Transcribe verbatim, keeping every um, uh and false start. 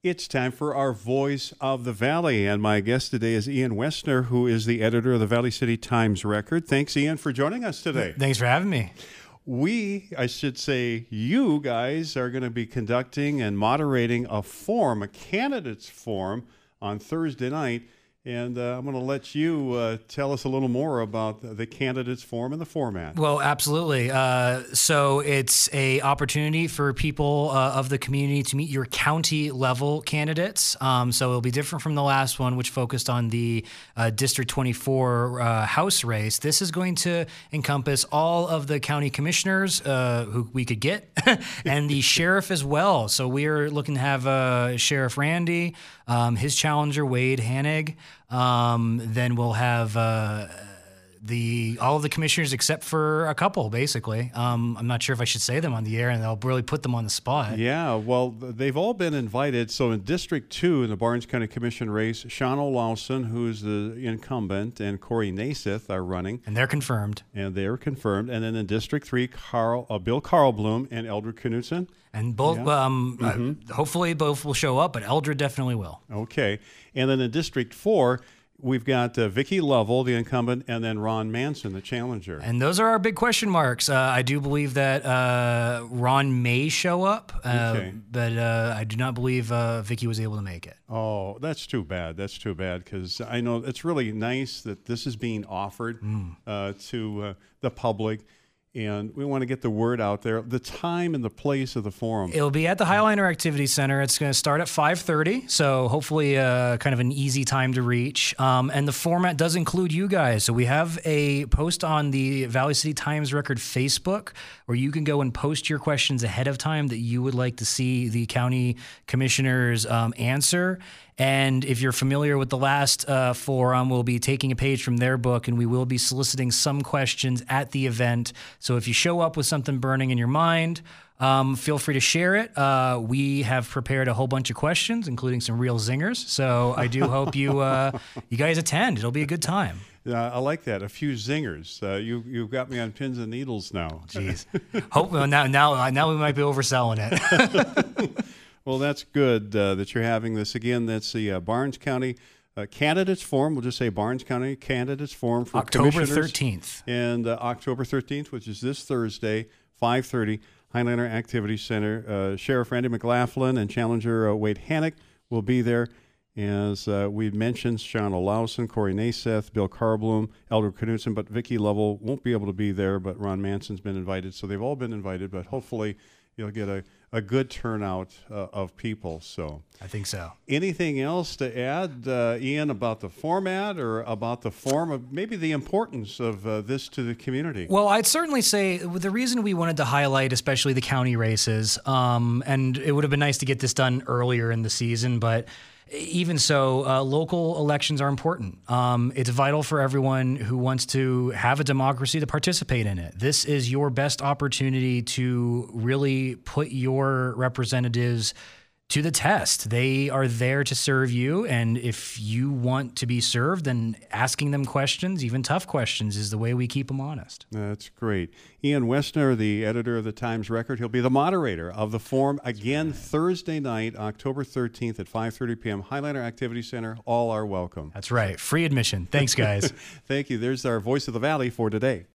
It's time for our Voice of the Valley, and my guest today is Ian Westner, who is the editor of the Valley City Times-Record. Thanks, Ian, for joining us today. Thanks for having me. We, I should say, you guys are going to be conducting and moderating a forum, a candidates forum, on Thursday night. And uh, I'm going to let you uh, tell us a little more about the candidates forum and the format. Well, absolutely. Uh, so it's a opportunity for people uh, of the community to meet your county level candidates. Um, so it'll be different from the last one, which focused on the uh, District twenty-four uh, House race. This is going to encompass all of the county commissioners uh, who we could get and the sheriff as well. So we are looking to have uh, Sheriff Randy, um, his challenger, Wade Hanig. Um, then we'll have uh, the all of the commissioners except for a couple, basically. Um, I'm not sure if I should say them on the air, and they'll really put them on the spot. Yeah, well, they've all been invited. So in District two, in the Barnes County Commission race, Sean O'Lowson, who's the incumbent, and Corey Naiseth are running. And they're confirmed. And they're confirmed. And then in District three, Carl, uh, Bill Carlblum and Eldred Knudsen. And both, Yeah. um, mm-hmm. uh, hopefully both will show up, but Eldred definitely will. Okay. And then in District four, we've got uh, Vicki Lovell, the incumbent, and then Ron Manson, the challenger. And those are our big question marks. Uh, I do believe that uh, Ron may show up, uh, Okay. but uh, I do not believe uh, Vicki was able to make it. Oh, that's too bad. That's too bad, because I know it's really nice that this is being offered Mm. uh, to uh, the public, and we want to get the word out there. The time and the place of the forum. It'll be at the Highliner Activity Center. It's going to start at five thirty, so hopefully uh, kind of an easy time to reach. Um, and the format does include you guys. So we have a post on the Valley City Times-Record Facebook where you can go and post your questions ahead of time that you would like to see the county commissioners um, answer. And if you're familiar with the last uh, forum, we'll be taking a page from their book, and we will be soliciting some questions at the event. So if you show up with something burning in your mind, um, feel free to share it. Uh, we have prepared a whole bunch of questions, including some real zingers. So I do hope you uh, you guys attend. It'll be a good time. Uh, I like that. A few zingers. Uh, you, you've got me on pins and needles now. Jeez. Hope well, now now now we might be overselling it. Well, that's good uh, that you're having this. Again, that's the uh, Barnes County uh, Candidates Forum. We'll just say Barnes County Candidates Forum for October commissioners. thirteenth. And uh, October thirteenth, which is this Thursday, five thirty, Highliner Activity Center. Uh, Sheriff Randy McLaughlin and Challenger uh, Wade Hanig will be there. As uh, we mentioned, Sean O'Lowson, Corey Naiseth, Bill Carlblum, Eldred Knudsen, but Vicki Lovell won't be able to be there, but Ron Manson's been invited. So they've all been invited, but hopefully you'll get a, a good turnout uh, of people. So I think so. anything else to add, uh, Ian, about the format or about the form of maybe the importance of uh, this to the community? Well, I'd certainly say the reason we wanted to highlight especially the county races, um, and it would have been nice to get this done earlier in the season, but even so, uh, local elections are important. Um, it's vital for everyone who wants to have a democracy to participate in it. This is your best opportunity to really put your representatives to the test. They are there to serve you, and if you want to be served, then asking them questions, even tough questions, is the way we keep them honest. That's great. Ian Westner, the editor of the Times-Record, he'll be the moderator of the forum again Thursday night, October thirteenth at five thirty p.m. Highliner Activity Center. All are welcome. That's right. Free admission. Thanks, guys. Thank you. There's our Voice of the Valley for today.